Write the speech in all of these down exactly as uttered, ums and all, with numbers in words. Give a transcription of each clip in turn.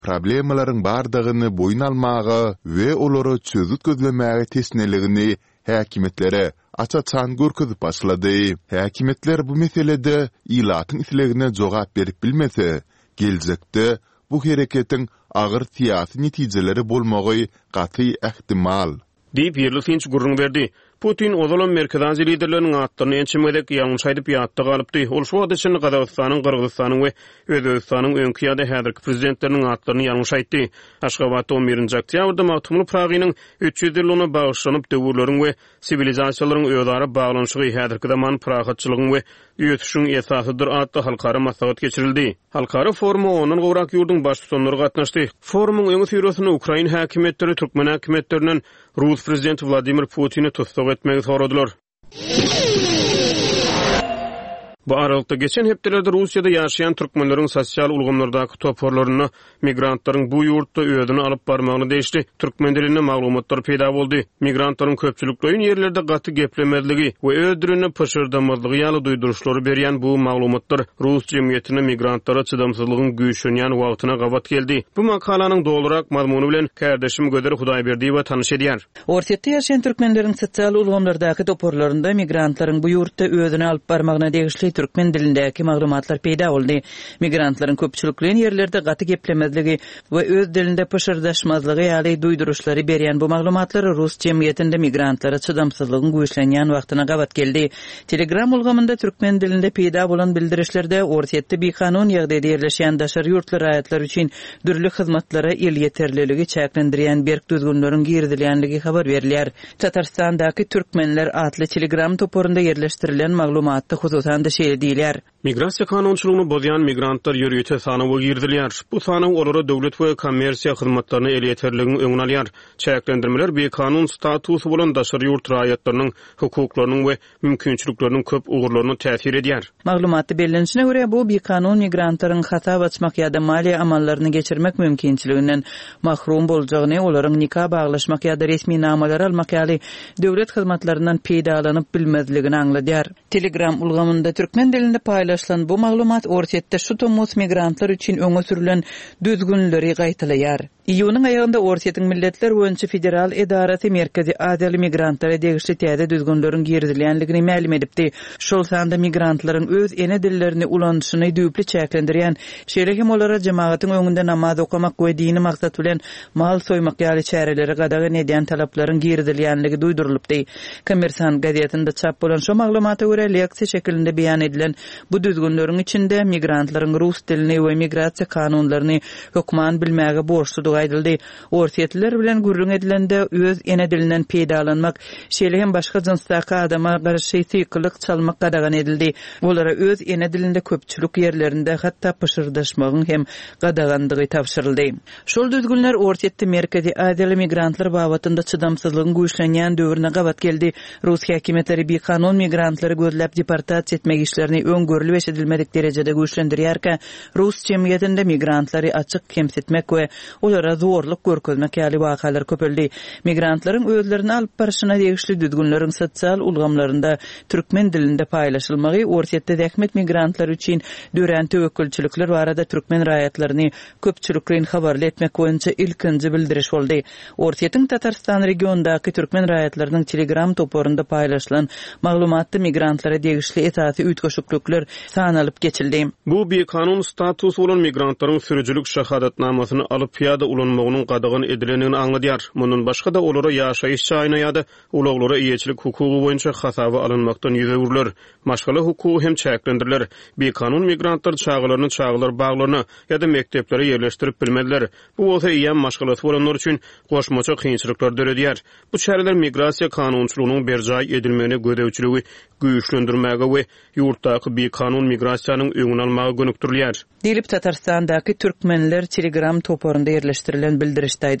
problemalaryň bardygyny boyun almagy we olary çözüp gözlemäge tesneligini häkimetlere açaçan görkezip başlady. Häkimetler bu meselede ilatyň islegine jogap berip bilmese, geljekde bu hereketiň agyr siyasi netijeleri bolmagy gaty ähtimal. Diýip ýerli finç gurrun berdi. Putin odalan Merkez Aziýa liderleriniň atlaryny ençemedek ýalňyş aýdyp ýatda galypdy. Ol şu wagt içinde Gazagystanyň, Kyrgyzstanyň we Özbegistanyň öňki ýa-da häzirki prezidentleriniň atlaryny ýalňyş aýtdy. Aşgabatda on birinji oktýabrda Mahtumly Pragynyň üç yüz ýylyna bagyşlanyp döwürleriň we sivilizasiýalaryň öýdary baglanyşygy häzirki zaman pragatçylygyň we ýötüşüň esasydyr adly halkara maslahat geçirildi. Halkara forumy onuň gowrak ýurdun baş tutanlary gatnaşdy. Forumyň öňü süýresini Ukraina häkimetleri Türkmen häkimetlerinden Rus prezidenti Vladimir Putin'i tutsak etmegi soradylar. Bu aralykda geçen hepdelerde Russiýada ýaşaýan türkmenleriň sosial ulgamlardaky toporlaryny migrantlaryň bu ýurtda öýdüni alyp barmagyny değişdi. Türkmen dilinde maglumatlar peýda boldy. Migrantlaryň köpçülikleri ýerlerde gaty geplemezligi we öýdürini pışırdamazlygy ýaly duýduruşlary berýän bu maglumatlar Rus jemgyýetine migrantlara çydamsızlygyň güýçlenýän wagtyna gabat geldi. Bu makalanyň dolurak mazmuny bilen kardeşim Göder Hudaýberdiýew tanyş edýär. Ortaýetde ýaşaýan türkmenleriň sosial ulgamlardaky toporlarynda migrantlaryň bu ýurtda öýdüni alyp barmagyna değişdi. Türkmen dilindäki maglumatlar peýda boldy. Migrantlaryň köpçülikleri ýerlerde gaty geplemezligi we öz dilinde pışırdaşmazlygy ýaly duýduruşlary berýän bu maglumatlar Rus jemgyýetinde migrantlara çydamsızlygyň güýçlenýän wagtyna gabat geldi. Telegram ulgamynda türkmen dilinde peýda bolan bildirişlerde ortaýetde bir kanun ýagdaýda ýerleşýän daşary ýurtly raýatlar üçin dürli hyzmatlara el ýeterliligi çäklendirýän berk düzgünleriň girdilýänligi habar berilýär. Tatarstandaky türkmenler atly Telegram toporunda ýerleşdirilen maglumatda hususan da diýilýär. Migrasiýa kanunçylygyny bozýan migrantlar ýörüýete sanawy girdilýär. Bu sanaw olara döwlet we kommersiýa hyzmatlaryny el ýeterligini öňüne alýar. Çäklendirmeler bir kanun statusy bolan daşary ýurt raýatlarynyň hukuklarynyň we mümkinçilikleriniň köp ugurlaryna täsir edýär. Maglumatda bellenişine görä bu bir kanun migrantlaryň hata açmak ýa-da maliýe amallaryny geçirmek mümkinçiliginden mahrum boljagyny, olaryň nikah baglaşmak ýa-da resmi namalar almak ýaly döwlet hyzmatlaryndan peýdalanyp bilmezligini aňladýar. Telegram ulgamynda türkmen dilinde paylaşılan bu maglumat ortaýetde şu tomus migrantlar üçin öňe sürülen düzgünleri gaýtalaýar. İýunyň aýagynda Ortaýetiň Milletler Boýunça Federal Edarasy Merkezi Aziýaly migrantlara degişli täze düzgünleriň girdilýänligini ma'lum edipdi. Şol sanda migrantlaryň öz ene dillerini ulanýyşyny düýpli çäklendirýän, şeýle hem olara jemaatyň öňünde namaz okamak we dini maksat bilen mal soýmak ýaly çäreleri gadagan edýän talaplaryň girdilýänligi duýdurulupdy. Kommersant gazetinde çap bolan şu maglumata görä leksiýa şeklinde beýan edilen bu düzgünleriň içinde migrantlaryň rus dilini we migrasiýa kanunlaryny hökman bilmäge borçludygy aýdyldy. Ortaýetliler bilen gurrun edilende öz ene dilinden peýdalanmak, şeýle hem başga jinsdaky adama garşy sykylyk çalmak gadagan edildi. Olara öz ene dilinde köpçülik ýerlerinde hatda pışırdaşmagyň hem gadagandygy tapşyryldy. Şol düzgünler Ortaýetde Merkezi Aziýaly migrantlar babatynda çydamsızlygyň güýçlenýän döwrüne gabat geldi. Rus häkimetleri bir kanun migrantlary gözläp deportasiýa etmek işlerini öňgörüli we edilmedik derejede güýçlendirýärkä, Rus jemgyýetinde migrantlary açyk kemsitmek we olara zorluk görkezmek ýaly wakalar köpeldi. Migrantlaryň özlerini alyp barşyna degişli düzgünleriň sosial ulgamlarynda türkmen dilinde paýlaşylmagy Ortaýetde häkimet migrantlar üçin dören töwekkelçilikler barada türkmen raýatlaryny köpçülikden habarly etmek boýunça ilkinji bildiriş boldy. Ortaýetiň Tatarstan regionundaky türkmen raýatlarynyň Telegram toporunda paýlaşylan maglumatda migrantlara degişli etati ütgeşiklikler sanalyp geçildi. Bu bir kanun statusy bolan migrantlaryň sürüjülük şahadatnamasyny alyp ýa-da ulanmagynyň gadagan edilenini aňladýar. Mundan başga da olara ýaşaýyş çaýyna ýa-da ulaglara iýeçilik hukugy boýunça hasaby alynmakdan ýüzegürler. Maşgala hukugy hem çäklendiriler. Bir kanun migrantlar çağlaryny çağlar baglaryna ýa-da mekteplere ýerleşdirip bilmediler. Bu bolsa ýa maşgalasy bolanlar üçin goşmaça kynçylyklar döredýär. Bu çäreler migrasiýa kanunçylygynyň berjaý edilmegine gödäwçiligi güýçlendirmäge we ýurtdaky bir kanun migrasiýanyň öňüne almagy gönükdirilýär. Dilip Tatarstandaky türkmenler Telegram toporunda ýerleşdirilen bildirişde aýdyldy.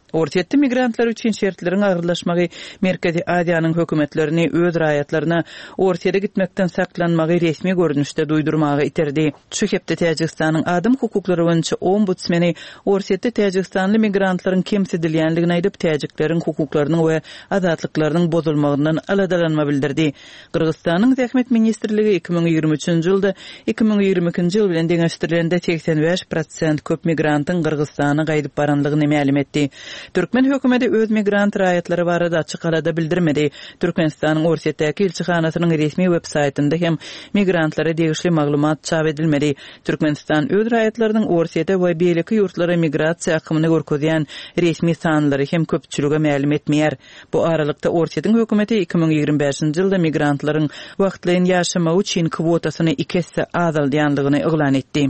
Ortiýetde migrantlar üçin şertleriň agyrlaşmagy Merkezi Asiýanyň hökümetlerini öz raýatlaryna ortiýede gitmekden saklanmagy resmi görnüşde duýdurmagy iterdi. Şu hepde Täjikistanyň adam hukuklary boýunça ombudsmeni ortiýetde Täjikistanyň migrantlaryň kemsedilýänligini aýdyp täjiklerin hukuklarynyň we azatlyklarynyň bozulmagyndan aladalanma bildirdi. Kırgızstanyň Zähmet ministrligi iki ming ýigirme üçinji ýylda iki ming ýigirme ikinji ýyl bilen deňeşdirilende seksen beş prosent köp migrantyň Kırgızstana gaýdyp baranlygyny ma'lum etdi. Türkmen hökümeti öz migrant raýatlary barada açyk alada bildirmedi. Türkmenistanyň Ortiýetdäki elçixanasynyň resmi web saytynda hem migrantlara degişli maglumat çap edilmedi. Türkmenistan öz raýatlarynyň Ortiýete we beýleki ýurtlara migrasiýa akymy görkezýän resmi sanlary hem köpçülüge ma'lum etmeýär. Bu aralykda Ortiýetiň hökümeti iki ming ýigirme beşinji ýylda migrantlaryň wagtlyň ýaşamagy üçin kwotasyny iki hisse azaldyýanlygyny eglan etdi.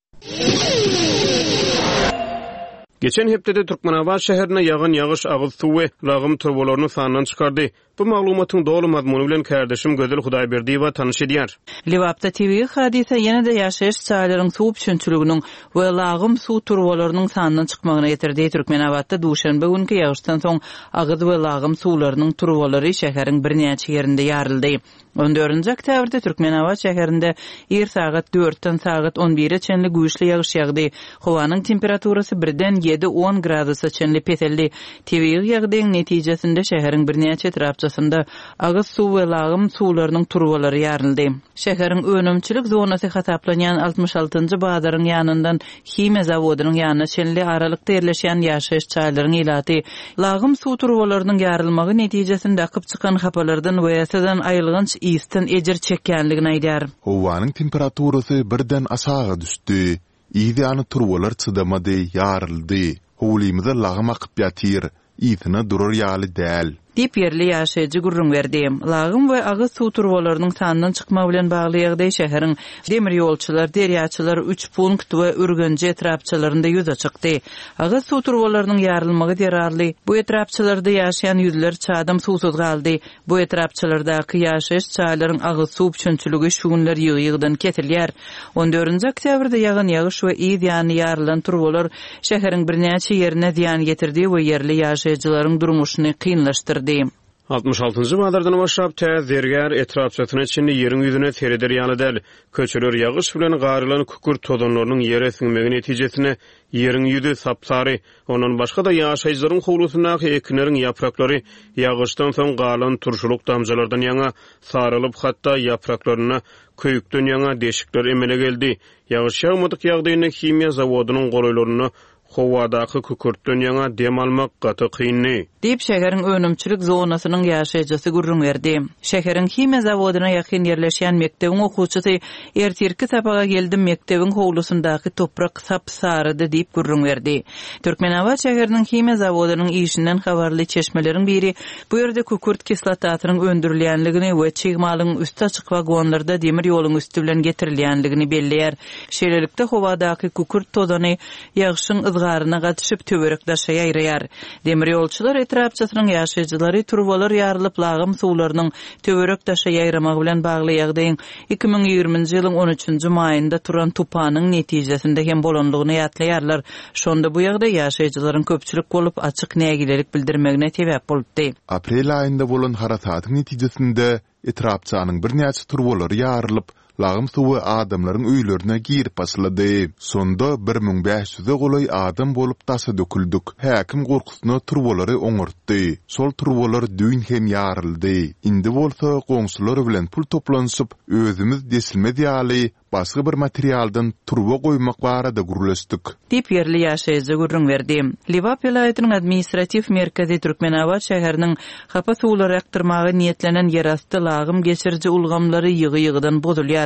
Geçen hepdede Türkmenabad şäherine ýagan ýagyş agyz suwy lagym turbolaryny sandan çykardy. Bu maglumatyň dogry mazmuny bilen kärdeşim Gözel Hudaýberdiýewa tanyş edýär. Liwapda T V hadise ýene-de ýaşaýyş çaýlaryň suw üçinçiliginiň we lagym suw turbolarynyň sandan çykmagyna getirdi. Türkmenabadda duşanbe günkü ýagyşdan soň agyz we lagym suwlarynyň turbolary şäheriň birnäçe ýerinde ýaryldy. on dördünji oktýabrda Türkmenabad şäherinde er sagat dörtden sagat on bire çenli güýçli ýagyş ýagdy. Howanyň temperaturasy birden ýedi on gradusa çenli peteldi. Tebigy ýagdaýyň netijesinde şäheriň birnäçe etrapçasynda agyz suw we lagym suwlarynyň turbolary ýaryldy. Şäheriň önümçilik zonasy hataplanýan altmış altynjy bazaryň ýanyndan hime zawodynyň ýanyna çenli aralykda ýerleşýän ýaşaýyş çaýlaryň ilaty lagym suw turbolarynyň ýarylmagy netijesinde akyp çykan hapalardan we ýasadan aýylgynç ýysten ejir çekýänligini aýdýar. Howanyň temperaturasy birden aşağı düşdi. Ýa-ni turbolar çydamady, ýaryldy. Howlymyza lagym akyp ýatyr. Ýytyna durar ýaly däl. Dip yerli ýaşaýjy gurrun berdi. Lagym we agyz suw turbolarynyň sandan çykmagy bilen bagly ýagdaý şäheriň demir ýolçylar, derýaçylar üç punkt we Ürgenji etrapçylarynda ýüze çykdy. Agyz suw turbolarynyň ýarylmagy derarly. Bu etrapçylarda ýaşaýan ýüzler çadam suwsuz galdy. Bu etrapçylardaky ýaşaýyş çaýlaryň agyz suw üçinçiligi şu günler ýygy-ýygydan ketilýär. on dördünji oktýabrda ýagan ýagyş we ýa-ni ýarylan turbolar şäheriň birnäçe ýerine ziýan getirdi we ýerli ýaşaýjylaryň durmuşyny kynlaşdyrdy. altmış altyncı badardan başlap täz dergär etrapçasyna çenli ýeriň ýüzüne tereder ýaly däl. Köçeler ýagyş bilen garylan kükür tozanlarynyň ýere siňmegi netijesinde ýeriň ýüzi sapsary, onuň başga da ýaşaýjylaryň howlusundaky ekinleriň ýapraklary ýagyşdan soň galan turşuluk damjalardan ýaňa sarylyp hatda ýapraklaryna köýükden ýaňa deşikler emele geldi. Ýagyş ýagmadyk ýagdaýynda himiýa zawodynyň golaýlaryny howadaky kükürtden ýaňa dem almak gaty kynny. Dip şäheriň önümçilik zonasynyň ýaşaýjysy gurrun berdi. Şäheriň himiýa zawodyna ýakyn ýerleşýän mekdebiň okuwçysy ertirki sapaga geldim mekdebiň howlusundaky toprak sapsardy diýip gurrun berdi. Türkmenabad şäheriniň himiýa zawodynyň işinden habarly çeşmeleriň biri bu ýerde kükürt kislatatynyň öndürilýänligini we çygmalyň üstü açyk wagonlarda demir ýoluň üstü bilen getirilýänligini belliýär. Şeýlelikde howadaky kükürt tozany ýagyşyň ızgaryna gatyşyp töwerek daşa ýaýraýar. Demir ýolçylar etrapçasynyň ýaşaýjylary turbolar ýarylyp lagym suwlarynyň töwerek daşa ýaýramagy bilen bagly ýagdaýyň iki ming ýigirminji ýylyň on üçünji maýynda turan tupanyň netijesinde hem bolanlygyny ýatlaýarlar. Şonda bu ýagdaý ýaşaýjylaryň köpçülik bolup açyk nägilelik bildirmegine sebäp bolupdy. Aprel aýynda bolan harasatyň netijesinde etrapçanyň birnäçe turbolary ýarylyp lagym suwy adamlaryň öýlerine girip başlady. Sonda bir ming beş ýüze golay adam bolup daşa döküldük. Häkim gorkusyna turbolary oňurtdy. Sol turbolar düýn hem ýaryldy. Indi bolsa goňsular bilen pul toplanýyp özümiz desilmez ýaly başga bir materialdan turbo goýmak barada gurulýasdyk. Dip yerli ýaşaýjy gurrun berdi. Liwap vilayatynyň administrativ merkezi Türkmenabad şäheriniň hapa suwlary aktyrmagy niýetlenen ýerasty lagym geçirji ulgamlary ýygy-ýygydan bozulýar.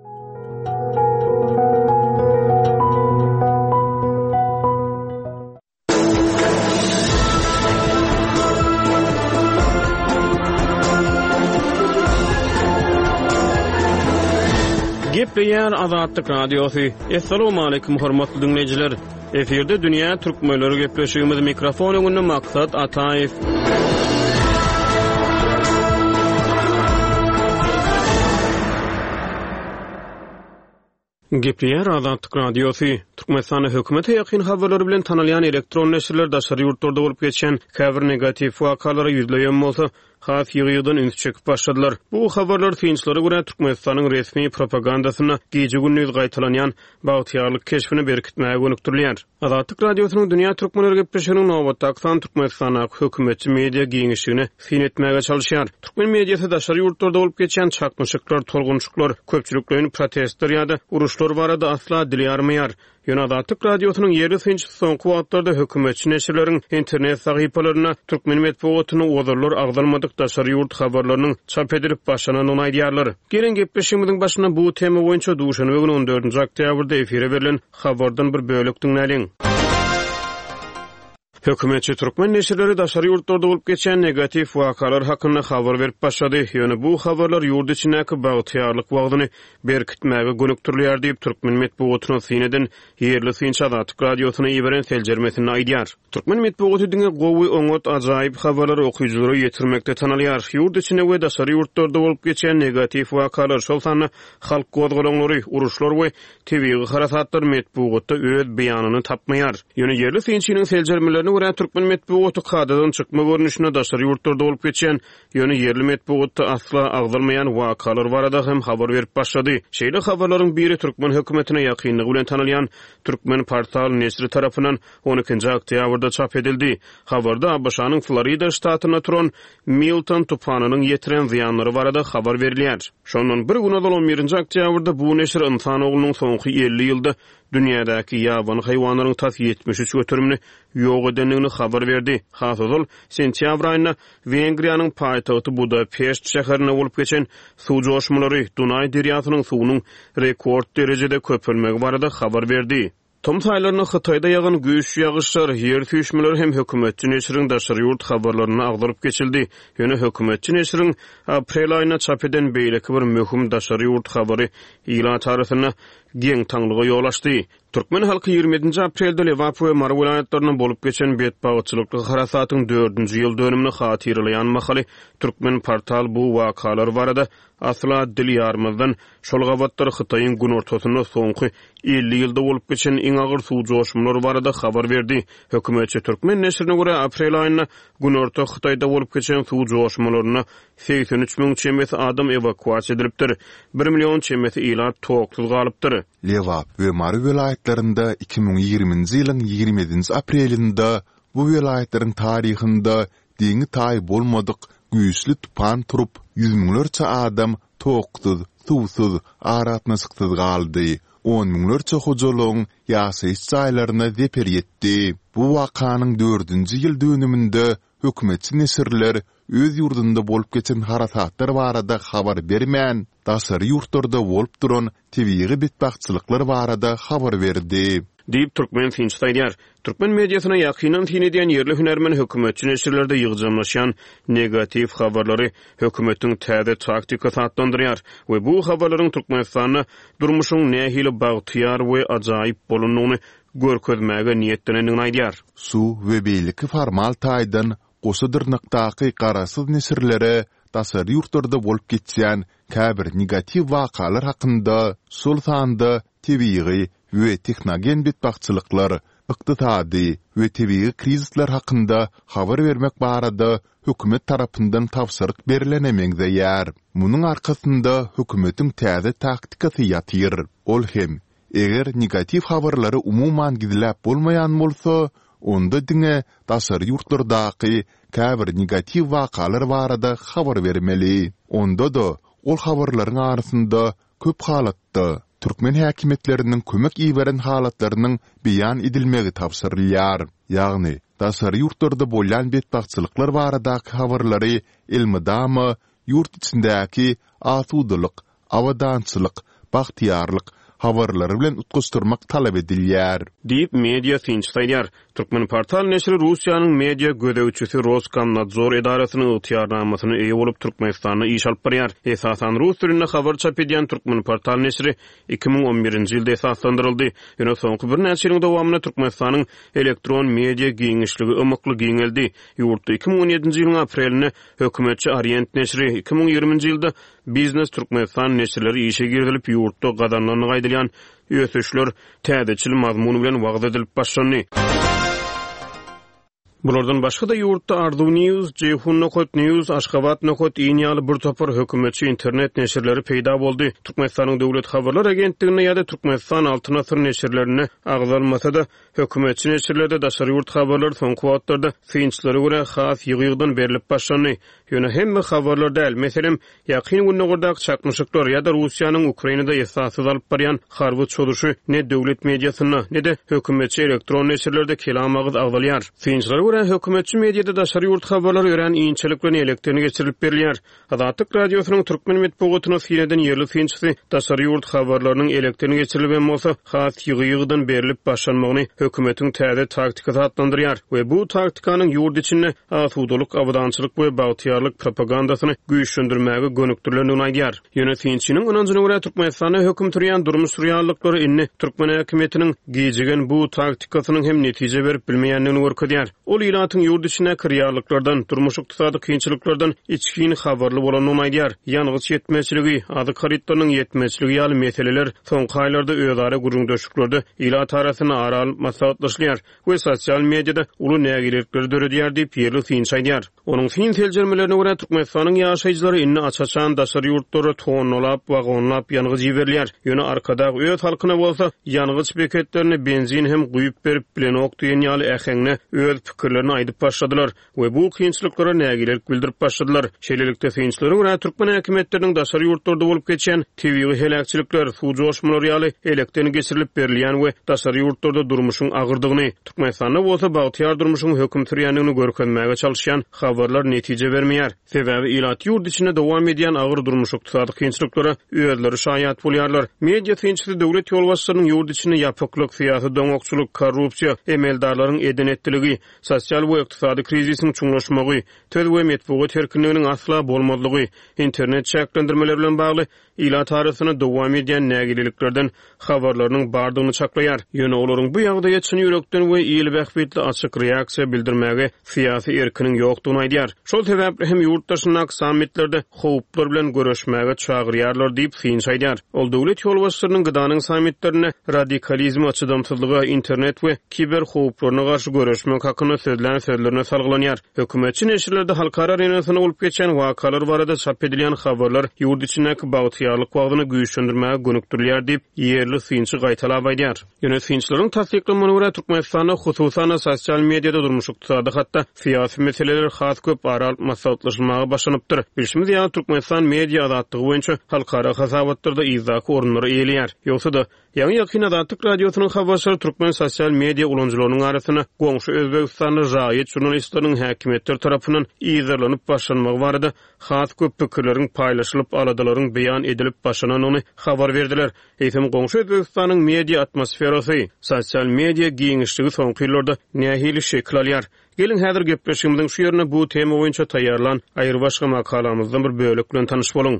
Gepleýär Azatlyk radiosy. Assalamu alaykum hormatly dinleýijiler. Eferde dünýä türkmenleri gepleşigimiz mikrofon öňünde maksat Ataýew. Gepriyer Azatlyk Radiosu, Türkmenistan hökümeti ýakyn habarlary bilen tanalýan elektron neşirler daşary ýurtlarda bolup geçen käbir negativ wakalary ýüzleýän bolsa, has ýygydan üns çekip başladylar. Bu habarlar synçlara görä Türkmenistanyň resmi propagandasyna gece gündüz gaýtalanýan bagtýarlyk keşfini berkitmäge gönükdirilýär. Azatlyk Radiosynyň dünýä türkmenleri gepleşýäriniň nowatda aksan Türkmenistanyň hökümeti media giňişini sinetmäge çalışýar. Türkmen mediasy daşary ýurtlarda bolup geçen çakmyşyklar, tolgunçluklar, köpçüliklerini protestler ýa-da uruşlar barada asla dilýarmaýar. Azatlyk Radiosynyň ýerli synçy soňky wagtlarda hökümetçi neşirleriň internet sahypalaryna türkmen medeniýetini ozurlar agdalmadyk daşary ýurt habarlarynyň çap edilip başlananyny aýdýarlar. Gelen gepleşigimiziň başyna bu tema boýunça duşanby on dördünji oktýabrda efire berilen habardan bir bölek dinläliň. Hökümetçi türkmen neşirleri daşary ýurtlarda bolup geçen negativ wakalar hakynda habar berip başlady. Ýöne bu habarlar ýurt içindäki bagtýarlyk wagtyny berkitmäge gönükdirilýär diýip türkmen medeniýetini sineden ýerli synçy Azatlyk Radiosyna ýiberen seljermesini aýdýar. Türkmen medeniýeti diňe gowy oňot ajaýyp habarlar okuyjylara ýetirmekde tanalýar. Ýurt içinde we daşary ýurtlarda bolup geçen negativ wakalar şol sany halk gozgolonlary, uruşlar we tebii harasatlar medeniýetde öz beýanyny tapmaýar. Ýöne ýerli synçynyň seljermelerini görä türkmen medeniýeti kadadan çykma görnüşine daşary ýurtlarda bolup geçen ýöne ýerli medeniýetde asla agdalmaýan wakalar barada hem habar berip başlady. Şeýle habarlaryň biri türkmen hökümetine ýakynlygy bilen tanalýan Türkmen portal neşri tarapyndan on ikinji oktýabrda çap edildi. Habarda Abaşanyň Florida ştatyna turan Milton tufanynyň ýetiren ziýanlary barada habar berilýär. Şondan bir gün on birinji oktýabrda bu neşir insan oğlunyň soňky elli ýylda dünýädäki ýaban haýwanlaryň tas ýetmiş üç götürümini ýok edenligini habar berdi. Hasazal sentýabr aýyna Wengriýanyň paýtagty Budapest şäherine bolup geçen suw joşmulary Dunay derýasynyň suwunyň rekord derejede köpülmegi barada habar berdi. Tom taýlaryny Hytaýda ýagan güýç ýagyşlar, ýer tüýşmeleri hem hökümetçi neşiriň daşary ýurt habarlaryny agdaryp geçildi. Ýöne hökümetçi neşiriň aprel aýyna çap eden beýleki bir möhüm daşary ýurt habary ýylan tarasyna geň taňlyga ýol açdy. Türkmen halky ýigrimenti aprelde Lewap we Mar vilayatlarynyň bolup geçen betbagçylyk harasatyň dördünji ýyl dönümini hatyrlaýan makaly Türkmen portal bu wakalar barada asla dilýarmazdan şol gabatlar Hytaýyň gün ortasyna soňky elli ýylda bolup geçen iň agyr suw joşmulary barada habar berdi. Hökümetçi Türkmen neşrine görä aprel aýyna gün orta Hytaýda bolup geçen suw joşmularyna seksen üç miň çemeti adam evakuasiýa edilipdir. bir million çemeti ila toksuz galypdyr. Lewap we Mar vilayatlarynda iki ming ýigriminji ýylyň ýigirme yedinji aprelinde bu vilayatlary taryhynda diňi taý bolmadyk güýçli tupan turup yüz miňlerçe adam toksuz, suwsuz, aratnasyksız galdy. on miňlerçe hojalygyň ýaşaýyş jaýlaryna zeper ýetdi. Bu wakanyň dördünji ýyl dönüminde hökümetçi neşirler öz ýurdunda bolup geçen harasatlar barada habar bermän, daşary ýurtlarda bolup duran tebii betbagçylyklar barada habar berdi. Diýip türkmen synçy aýdýar. Türkmen mediasyna ýakynan tinediýän ýerli hünärmen hökümetçi neşirlerde ýygyjamlaşýan negativ habarlary hökümetiň täze taktikasy adlandyrýar we bu habarlaryň Türkmenistanyň durmuşyň nähili bagtyar we ajaýyp bolanyny görkezmäge niýetlenýändigini aýdýar. Su we beýleki formal taýdan goşadyrnykdaky garasyz neşirlere daşary ýurtlarda bolup geçýän käbir negativ wakalar hakynda şol sanda tebii we texnogen betbagçylyklar, ykdysady we tebii krizisler hakynda habar bermek barada hökümet tarapyndan tawsyryk berilenemegdäýär. Munyň arkasynda hökümetiň täze taktikasy ýatyr. Ol hem eger negativ habarlary umuman gidilip bolmaýan bolsa, onda diňe daşary ýurtlardaky käbir negativ wakalar barada habar bermeli. Onda da ol habarlaryň arasynda köp halatda Türkmen häkimetleriniň kömek ýiberen halatlarynyň beýan edilmegi tapşyrylýar. Ýagny daşary ýurtlarda bolýan betbagçylyklar baradaky habarlary elmydamy ýurt içindäki asudylyk, awadançylyk, bagtyarlyk habarlary bilen utguşdurmak talap edilýär. Diýip media synçy aýdýar. Türkmen portal neşri Russiýanyň media gödäwçisi Roskomnadzor edarasynyň ýetýärnamasyny eýe bolup Türkmenistanyna iş alyp barýar. Esasan rus dilinde habar çap edýän Türkmen portal neşri iki ming on birinji ýylda esaslandyryldy. Ýöne soňky bir näçe ýylyň dowamyna Türkmenistanyň elektron media giňişligi ymykly giňeldi. Ýurtda iki ming on ýedinji ýylyň aprelinde hökümetçi Orient neşri iki ming ýygrimiňji ýylda Biznes Türkmenistan neşirleri işe girdilip yurtda gadanlarını gaýdylýan ösüşler täzeçil mazmuny bilen wagt edilip başlandy. Bulardan başga da yurtda Ardu News, Ceyhun Nokot News, Aşgabat Nokot iňaly bir topar hökümetçi internet neşirleri peýda boldy. Türkmenistanyň döwlet habarlar agentligine ýa-da Türkmenistan Altyn Asr neşirlerine agzalmasa da hökümetçi neşirlerde daşary yurt habarlar soňky wagtlarda synçylary görä has ýygy-ýygydan berilip başlandy. Ýöne hemme habarlar däl, meselem ýakyn günlerde çakmyşyklar ýa-da Russiýanyň Ukrainada esassız alyp barýan harby çöldüşi ne döwlet mediasyna ne de hökümetçi elektron neşirlerde kelam agyz agdalýar. Synçylary görä hökümetçi mediada daşary yurt habarlar ören iňçilik bilen elektroni geçirilip berilýär. Azatlyk radiosynyň türkmen medeniýetine sineden ýerli synçysy daşary yurt habarlarynyň elektroni geçirilýän bolsa has ýygy-ýygydan berilip başlanmagyny hökümetiň täze taktikasy adlandyrýar we bu taktikaның yurt içinde asudalyk, awadançylyk we bagtyarlyk propagandasyny güýçlendirmäge gönükdirilendigini aýdýar. Ýöne synçynyň onuncuny görä Türkmenistana höküm türýän durmuş reallyklary inni türkmen hökümetiniň gijigen bu taktikasynyň hem netije berip bilmeýändigini görkezýär. Ol ilatyň yurt içine kirýarlyklardan, durmuş ykdysady kynçylyklardan içkin habarly bolanyny aýdýar. Ýalňyz ýetmezçiligi, ady haritlarynyň ýetmezçiligi ýaly meseleler soňky aýlarda özara gurrun döşüklerde ilat arasyna aral maslahatlaşýar we sosial mediada uly nägilikleri döredýär diýip ýerli synç aýdýar. Onuň fin teljermelerine görä Türkmenistanyň ýaşaýjylary inni açaçan daşary yurtlary tonlap, wagonlap ýalňyz ýiberilýär. Ýöne arkada öz halkyna bolsa ýalňyz beketlerini benzin hem guýup berip bilen okduýan ýaly äheňne öz pikirlerini aýdyp başladylar we bu kynçylyklara nägilik bildirip başladylar. Şeýlelikde synçylary görä türkmen häkimetleriniň daşary yurtlarda bolup geçen tebii helakçylyklar, suw joşmulary ýaly elektroni geçirilip berilýän we daşary yurtlarda durmuşyň agyrdygyny, Türkmenistanda bolsa bagtyar durmuşyň höküm türýändigini görkezmäge çalışýan habarlar netije bermeýär. Sebebi ilat yurt içinde dowam edýän agyr durmuş ykdysady kynçylyklara öýleri şaýat bolýarlar. Media synçysy döwlet ýolbaşçylarynyň yurt içinde ýapyklyk, syýasy doňokçuluk, korrupsiýa, emeldarlaryň edenetdiligi, sosial we ykdysady krizisiň çuňlaşmagy, töz we medeniýet erkinliginiň asla bolmadlygy, internet çäklendirmeleri bilen bagly ilat arasyna dowam edýän nägiliklerden habarlarynyň bardygyny çaklaýar. Ýöne olaryň bu ýagdaýa çyn ýürekden we ýyly bähbetli açyk reaksiýa bildirmäge syýasy erkiniň ýokdugyny aýdýar. Şol sebäpli hem ýurtdaşynyň sammitlerde howplar bilen görüşmäge çagyrýarlar diýip synç aýdýar. Ol döwlet ýolbaşçylarynyň gydanyň sammitlerine radikalizm, açydamsızlyga, internet we kiber howplaryna garşy görüşmek hakyny sözlän sözlerine salgılanýar. Hökümetçi neşirlerde halkara arenasyna bolup geçen wakalar barada çap edilýän habarlar ýurt içindäki bagtyarlyk wagtyny güýçlendirmäge gönükdirilýär diýip ýerli synçy gaýtalap aýdýar. Ýöne synçylaryň tasdiklamagyna görä Türkmenistanda hususan sosial mediada durmuş ykdysady hatda syýasy meseleler has köp aral maslahatlaşmagy başlanypdyr. Bilşimiz ýa Türkmenistan media azatlygy boýunça halkara hasabatlarda izaky orunlary eýelýär. Ýogsa da ýa-ni ýakyn azatlyk radiosynyň habarçylary türkmen sosial media ulanjylarynyň arasyna goňşy Özbegistanyň raýat jurnalistlarynyň häkimetler tarapyndan izarlanyp başlanmagy barada has köp pikirleriň paýlaşylyp aladaryň beýan edilip başlananyny habar berdiler. Eýsem goňşy Özbegistanyň media atmosferasy, sosial media giňişligi soňky ýyllarda nähili şekil alýar. Gelin häzir gepleşigimiziň şu ýerine bu tema boýunça taýýarlan aýry başga makalamyzdan bir bölek bilen tanyş boluň.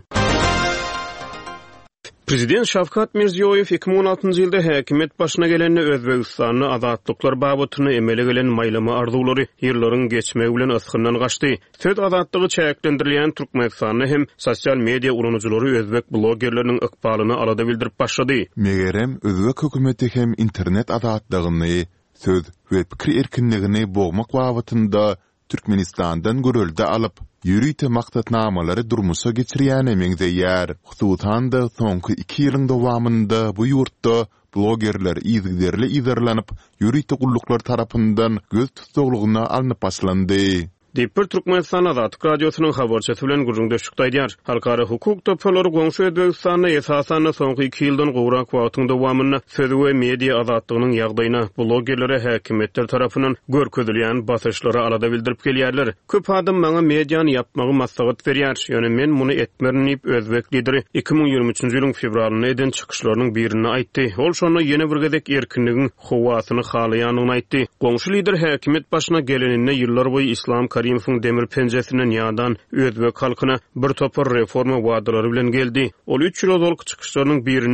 Prezident Şavkat Mirziýoýew iki bin on altyncy ýylda häkimet başyna gelenine Özbegistanyny azatlyklar babatyny emele gelen maýlama arzulary ýyllaryň geçmegi bilen ysgyndan gaçdy. Söz azatlygy çäklendirilýän Türkmenistanyny hem sosial media ulanjylary özbek blogerleriniň ykbalyny alada bildirip başlady. Megerem özbek hökümeti hem internet azatlygyny, söz we pikir erkinligini bogmak wagtynda Türkmenistandan görülde alyp ýürüýte maksatnamalary durmuşa geçirýän meňzeýär. Hususan da soňky iki ýylyň dowamynda bu ýurtda blogerler izgirli izarlanyp ýürüýte gulluklar tarapyndan göz tutuglygyna alınıp başlandy. Diýip bir Türkmenistan Azatlyk radiosynyň habarçysy bilen gurrun döşükde aýdýar. Halkara hukuk topalary goňşy Özbegistanyna esasan soňky iki ýyldan gowrak wagtyň dowamyna söz we media azatlygynyň ýagdaýyna blogerlere häkimetler tarapyndan görkezilýän basyşlary alada bildirip gelýärler. Köp adam maňa mediany ýapmagy maslahat berýär. Ýöne men muny etmerin diýip Özbek lideri iki bin ýygrimi üçinji ýylyň fevralyna eden çykyşlarynyň birini aýtdy. Ol şonu ýene bir gezek erkinligiň howasyny halaýanyny aýtdy. Goňşy lider häkimet başyna geleninde ýyllar boyu Islam Karimov'un demir penceresinden ýadan Özbek halkyna bir topar reforma wadalary bilen geldi. Ol üç ýyl ozalky çykyşlarynyň birine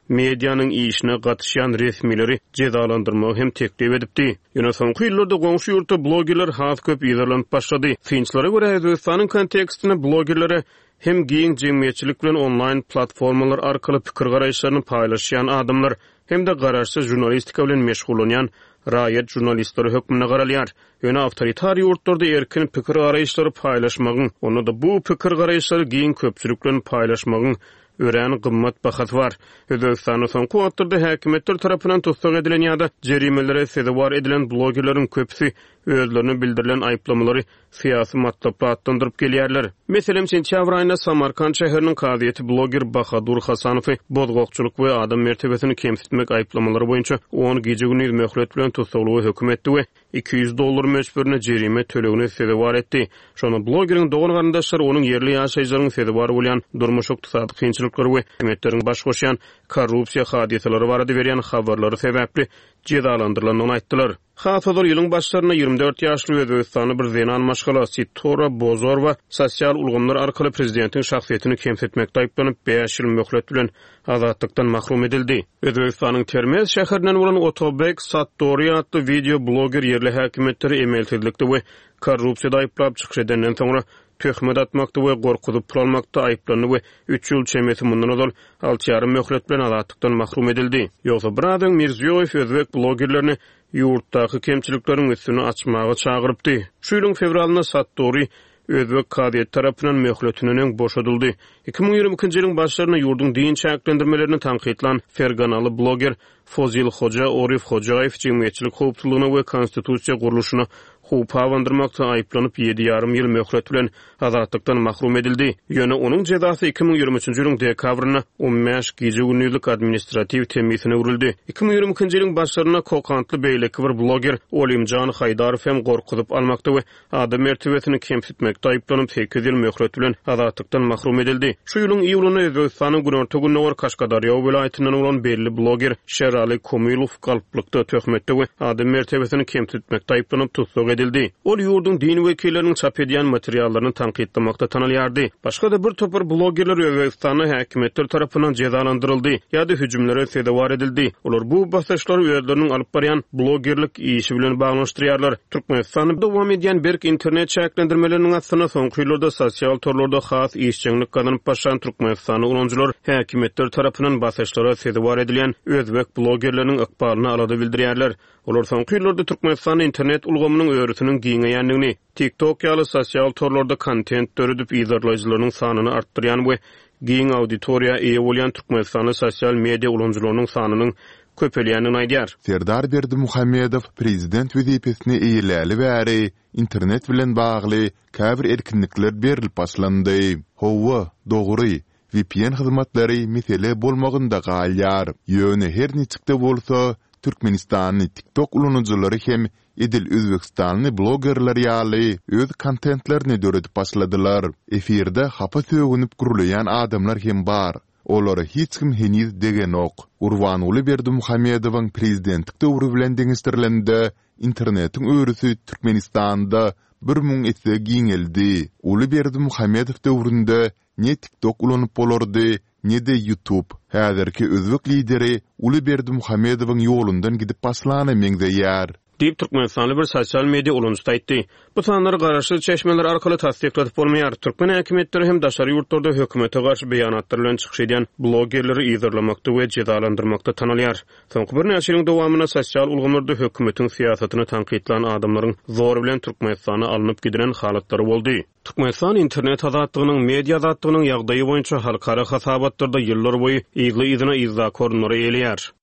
medianın işine gatışan resmileri cezalandırmağı hem teklif edipdi. Ýöne soňky ýyllarda goňşy ýurtda blogerler has köp ýyzarlanyp başlady. Finçlara görä Özbekistanyň kontekstine blogerlere hem giň jemgyýetçilik bilen online platformalar arkaly pikir garaýşlaryny paýlaşýan adamlar hem de garaşsız jurnalistika bilen meşgulanýan raýat jurnalistleri hökmüne garalýar. Ýöne awtoritar ýurtlarda erkin pikir garaýşlary paýlaşmagyň, onu da bu pikir garaýşlary giň köpçülik bilen paýlaşmagyň ören gymmat bahat var. Özbekistanyň soňky wagtlarda häkimetler tarapyndan tutsak edilen ýa-da jerimelere sebäp edilen blogerlaryň köpüsi özlerini bildirilen aýplamalary syýasy matlapla atlandyryp gelýärler. Meselem sentýabr aýynda Samarkand şäheriniň kadyýety bloger Bahadur Hasanowy bozgokçuluk we adam mertebesini kemsitmek aýplamalary boýunça on gije güni möhlet bilen tutuklugy hökm etdi we iki yüz dollar meşberine jerime tölegine sebäp etdi. Şonu blogeriň dogan garandaşlary onuň yerli ýaşaýjylaryň sebäp bolýan durmuş ykdysady kynçylyklary we hökümetleriň baş goşýan korrupsiýa hadiseleri barada berýän habarlary sebäpli cezalandyrylanyny aýtdylar. Hasadar ýylyň başlaryna ýygrimi dört ýaşly Özbekistanyň bir zenan maşgalasy Tora Bozorova sosial ulgamlar arkaly prezidentiň şahsiýetini kemsitmekde aýplanyp beş ýyl möhlet bilen azatlykdan mahrum edildi. Özbekistanyň Termez şäherinden bolan Otobek Sattoriýa adly video bloger ýerli häkimetleri emelsizlikde we korrupsiýada aýplap çykyş edenden soňra töhmet atmakda we gorkudyp pul almakda aýplanyp we üç ýyl çemeti mundan ozal alty ýarym möhlet bilen azatlykdan mahrum edildi. Ýogsa bir adam Mirziýow özbek blogerlerini ýurtdaky kemçilikleriň üstüne açmagy çagyrypdy. Şu ýylyň fevralyna Sattori özbek kadyet tarapyndan möhletiniň boşadyldy. iki ming ýygrimi ikinji ýylyň başlaryna ýurdun din çäklendirmelerini tanqidlan Ferganaly bloger Fozil Hoja Orif Hojaev jemgyýetçilik howpçylygyna we konstitusiýa guruluşyna howp hawandyrmakda aýplanyp ýedi ýarym ýyl möhlet bilen azatlykdan mahrum edildi. Ýöne onuň jezasy iki ming ýygrimi üçinji ýylyň dekabryna on beş gije günlük administrativ temizine urildi. iki ming ýygrimi ikinji ýylyň başlaryna kokantly beýleki bir bloger Olimjan Haydarow hem gorkudyp almakda we adam mertebesini kemsitmekde aýplanyp sekiz ýyl möhlet bilen azatlykdan mahrum edildi. Şu ýylyň iýulyna Özbekistanyň Günorta Gönüwer Kaşgadarýa welaýatynyň bolan belli bloger Şerali Komilov galplykda töhmetde we adam mertebesini kemsitmekde aýplanyp tutsak edildi. Ol ýurdun din wekilleriniň çap edýän materiallaryny tanqidlamakda tanalýardy. Başga da bir topar blogerler Özbekistanyň häkimetleri tarapyndan cezalandyryldy ýa-da hüjümlere sebäp edildi. Olar bu basaşlary özleriniň alyp barýan blogerlik işi bilen baglanşdyrýarlar. Türkmenistanyň dowam edýän berk internet çäklendirmeleriniň asyna soňky ýyllarda sosial torlarda has işçilik ganyp başlan Türkmenistanyň ulanjylar häkimetleri tarapyndan basaşlara sebäp edilen özbek blogerleriniň ykbalyny alady bildirýärler. Olar soňky ýyllarda Türkmenistanyň internet ulgamynyň öwrütiniň giňeýändigini, TikTok ýaly sosial torlarda kontent döredip ýyzarlaýjylarynyň sanyny artdyrýan we giň auditoriýa eýe bolýan Türkmenistanyň sosial media ulanjylarynyň sanynyň köpelýänini aýdýar. Serdar Berdimuhammedow prezident wezipesine eýiläli bäri internet bilen bagly käbir erkinlikler berilip başlandy. Howa, dogry, V P N hyzmatlary mesele bolmagynda galýar. Ýöne her niçikde bolsa Türkmenistanyň TikTok ulanjylary hem edil Özbekistanyň blogerler ýaly öz kontentlerini döredip başladylar. Efirde hapa sögünüp gurulayan adamlar hem bar. Olary hiç kim heniz degen ok. Urwanuly Berdimuhammedowyň prezidentlik döwrü bilen deňişdirilende internetiň öwrüsi Türkmenistanda bir müň etse giňeldi. Uly Berdimuhammedow döwründe ne TikTok ulanyp bolardy, ne de YouTube. Häzirki özbek lideri Uly Berdimuhammedowyň ýolundan gidip baslany meňzeýär. Diýip Türkmenistanly bir sosial media ulanjy aýtdy. Bu sanlar garaşly çeşmeler arkaly tasdiklatip bolmaýar. Türkmen häkimetleri hem daşary ýurtlarda hökümete garşy beýanatlar bilen çykyş edýän blogerleri ýyzarlamakda we cezalandyrmakda tanalýar. Soňky bir näçe ýylyň dowamyna sosial ulgamlarda hökümetiň siýasatyny tanqidlanan adamlaryň zor bilen Türkmenistana alınıp gidilen halatlary boldy. Türkmenistan internet azatlygynyň, media azatlygynyň ýagdaýy boýunça halkara hasabatlarda ýyllar boýy ýyly ýyzyna ýyzda korunary elýär.